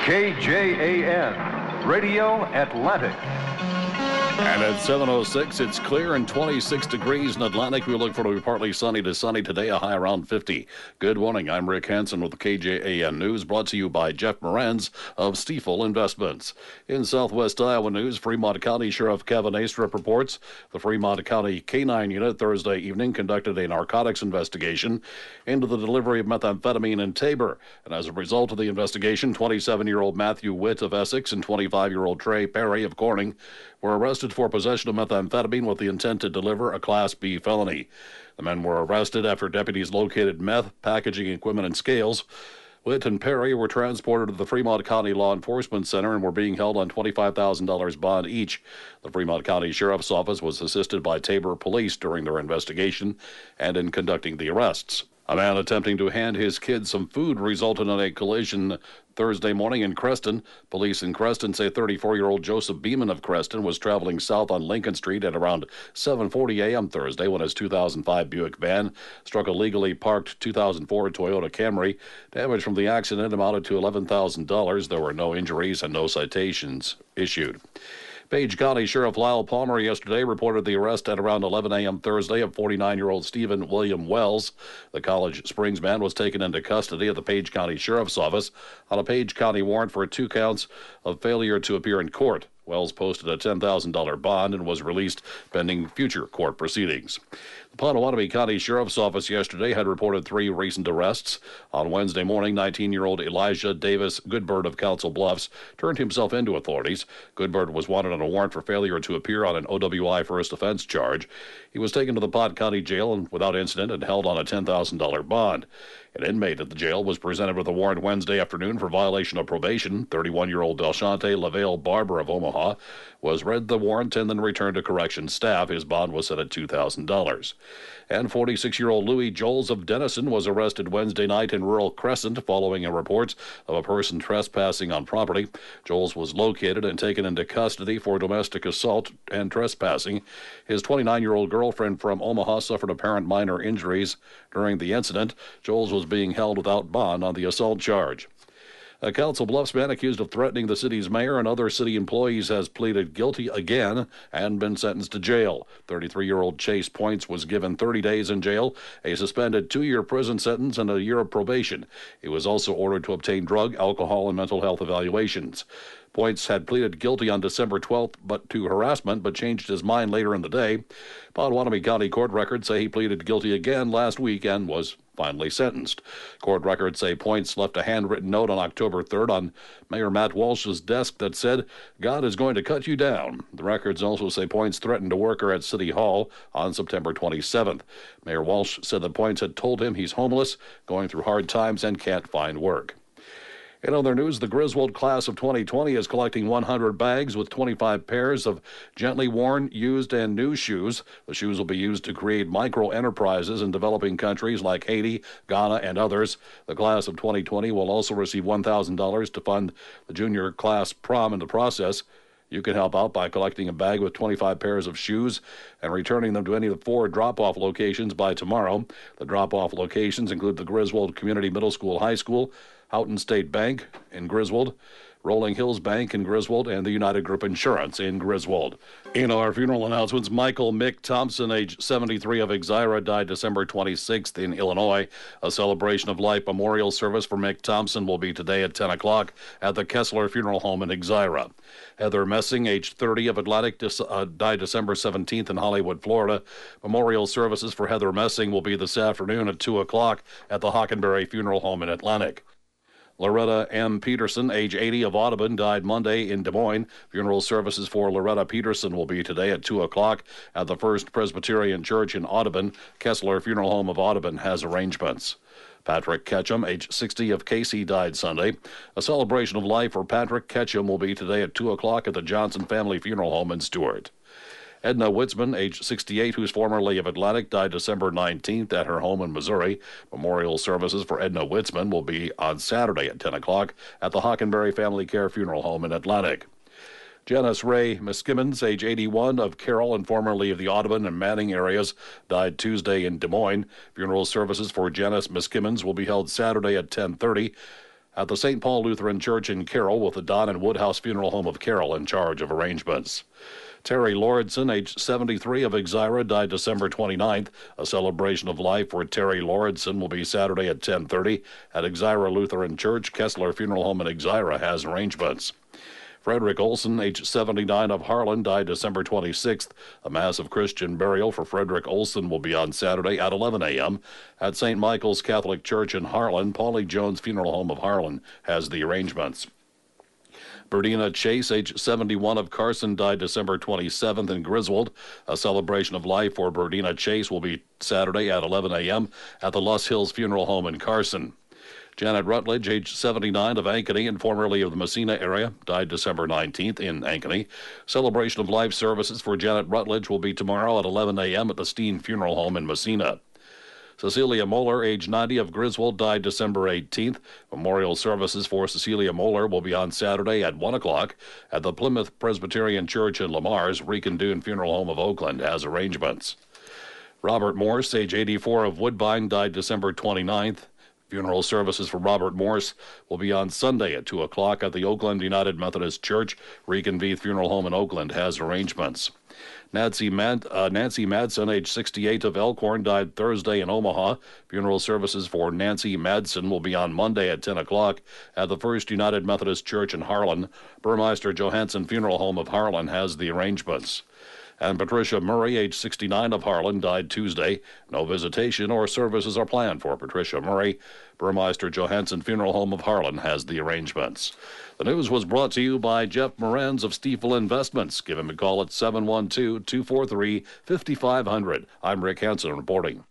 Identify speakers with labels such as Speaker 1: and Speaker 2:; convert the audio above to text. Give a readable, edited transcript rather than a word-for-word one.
Speaker 1: KJAN, Radio Atlantic.
Speaker 2: And at 7:06, it's clear and 26 degrees in Atlantic. We look for to be partly sunny to sunny today, a high around 50. Good morning. I'm Rick Hansen with the KJAN News, brought to you by Jeff Moranz of Stiefel Investments. In Southwest Iowa news, Fremont County Sheriff Kevin Astrup reports the Fremont County K-9 unit Thursday evening conducted a narcotics investigation into the delivery of methamphetamine in Tabor. And as a result of the investigation, 27-year-old Matthew Witt of Essex and 25-year-old Trey Perry of Corning were arrested for possession of methamphetamine with the intent to deliver a Class B felony. The men were arrested after deputies located meth, packaging equipment, and scales. Witt and Perry were transported to the Fremont County Law Enforcement Center and were being held on $25,000 bond each. The Fremont County Sheriff's Office was assisted by Tabor Police during their investigation and in conducting the arrests. A man attempting to hand his kids some food resulted in a collision Thursday morning in Creston. Police in Creston say 34-year-old Joseph Beeman of Creston was traveling south on Lincoln Street at around 7:40 a.m. Thursday when his 2005 Buick van struck a legally parked 2004 Toyota Camry. Damage from the accident amounted to $11,000. There were no injuries and no citations issued. Page County Sheriff Lyle Palmer yesterday reported the arrest at around 11 a.m. Thursday of 49-year-old Stephen William Wells. The College Springs man was taken into custody at the Page County Sheriff's Office on a Page County warrant for 2 counts of failure to appear in court. Wells posted a $10,000 bond and was released pending future court proceedings. The Potawatomi County Sheriff's Office yesterday had reported 3 recent arrests. On Wednesday morning, 19-year-old Elijah Davis Goodbird of Council Bluffs turned himself into authorities. Goodbird was wanted on a warrant for failure to appear on an OWI first offense charge. He was taken to the Pot County Jail and without incident and held on a $10,000 bond. An inmate at the jail was presented with a warrant Wednesday afternoon for violation of probation. 31-year-old Delshante LaVale Barber of Omaha was read the warrant and then returned to corrections staff. His bond was set at $2,000. And 46-year-old Louis Joels of Denison was arrested Wednesday night in rural Crescent following a report of a person trespassing on property. Joels was located and taken into custody for domestic assault and trespassing. His 29-year-old girlfriend from Omaha suffered apparent minor injuries during the incident. Joels was being held without bond on the assault charge. A Council Bluffs man accused of threatening the city's mayor and other city employees has pleaded guilty again and been sentenced to jail. 33-year-old Chase Points was given 30 days in jail, a suspended 2-year prison sentence, and a year of probation. He was also ordered to obtain drug, alcohol, and mental health evaluations. Points had pleaded guilty on December 12th to harassment, but changed his mind later in the day. Potawatomi County court records say he pleaded guilty again last week and was finally sentenced. Court records say Points left a handwritten note on October 3rd on Mayor Matt Walsh's desk that said, "God is going to cut you down." The records also say Points threatened a worker at City Hall on September 27th. Mayor Walsh said that Points had told him he's homeless, going through hard times, and can't find work. In other news, the Griswold class of 2020 is collecting 100 bags with 25 pairs of gently worn, used, and new shoes. The shoes will be used to create micro-enterprises in developing countries like Haiti, Ghana, and others. The class of 2020 will also receive $1,000 to fund the junior class prom in the process. You can help out by collecting a bag with 25 pairs of shoes and returning them to any of the 4 drop-off locations by tomorrow. The drop-off locations include the Griswold Community Middle School High School, Houghton State Bank in Griswold, Rolling Hills Bank in Griswold, and the United Group Insurance in Griswold. In our funeral announcements, Michael Mick Thompson, age 73 of Exira, died December 26th in Illinois. A celebration of life memorial service for Mick Thompson will be today at 10 o'clock at the Kessler Funeral Home in Exira. Heather Messing, age 30 of Atlantic, died December 17th in Hollywood, Florida. Memorial services for Heather Messing will be this afternoon at 2 o'clock at the Hockenberry Funeral Home in Atlantic. Loretta M. Peterson, age 80 of Audubon, died Monday in Des Moines. Funeral services for Loretta Peterson will be today at 2 o'clock at the First Presbyterian Church in Audubon. Kessler Funeral Home of Audubon has arrangements. Patrick Ketchum, age 60 of Casey, died Sunday. A celebration of life for Patrick Ketchum will be today at 2 o'clock at the Johnson Family Funeral Home in Stuart. Edna Witzman, age 68, who's formerly of Atlantic, died December 19th at her home in Missouri. Memorial services for Edna Witzman will be on Saturday at 10 o'clock at the Hockenberry Family Care Funeral Home in Atlantic. Janice Ray Miskimmons, age 81, of Carroll and formerly of the Audubon and Manning areas, died Tuesday in Des Moines. Funeral services for Janice Miskimmons will be held Saturday at 10:30 at the St. Paul Lutheran Church in Carroll, with the Don and Woodhouse Funeral Home of Carroll in charge of arrangements. Terry Lauridsen, age 73, of Exira, died December 29th. A celebration of life for Terry Lauridsen will be Saturday at 10:30 at Exira Lutheran Church. Kessler Funeral Home in Exira has arrangements. Frederick Olson, age 79, of Harlan, died December 26th. A mass of Christian burial for Frederick Olson will be on Saturday at 11 a.m. at St. Michael's Catholic Church in Harlan. Paulie Jones Funeral Home of Harlan has the arrangements. Berdina Chase, age 71, of Carson, died December 27th in Griswold. A celebration of life for Berdina Chase will be Saturday at 11 a.m. at the Luss Hills Funeral Home in Carson. Janet Rutledge, age 79, of Ankeny and formerly of the Messina area, died December 19th in Ankeny. Celebration of life services for Janet Rutledge will be tomorrow at 11 a.m. at the Steen Funeral Home in Messina. Cecilia Moeller, age 90, of Griswold, died December 18th. Memorial services for Cecilia Moeller will be on Saturday at 1 o'clock at the Plymouth Presbyterian Church in Lamar's. Recondoon Funeral Home of Oakland has arrangements. Robert Morse, age 84, of Woodbine, died December 29th. Funeral services for Robert Morse will be on Sunday at 2 o'clock at the Oakland United Methodist Church. Reconvene Funeral Home in Oakland has arrangements. Nancy Madsen, age 68, of Elkhorn, died Thursday in Omaha. Funeral services for Nancy Madsen will be on Monday at 10 o'clock at the First United Methodist Church in Harlan. Burmeister Johansson Funeral Home of Harlan has the arrangements. And Patricia Murray, age 69, of Harlan, died Tuesday. No visitation or services are planned for Patricia Murray. Burmeister Johansson Funeral Home of Harlan has the arrangements. The news was brought to you by Jeff Morenz of Stiefel Investments. Give him a call at 712-243-5500. I'm Rick Hansen reporting.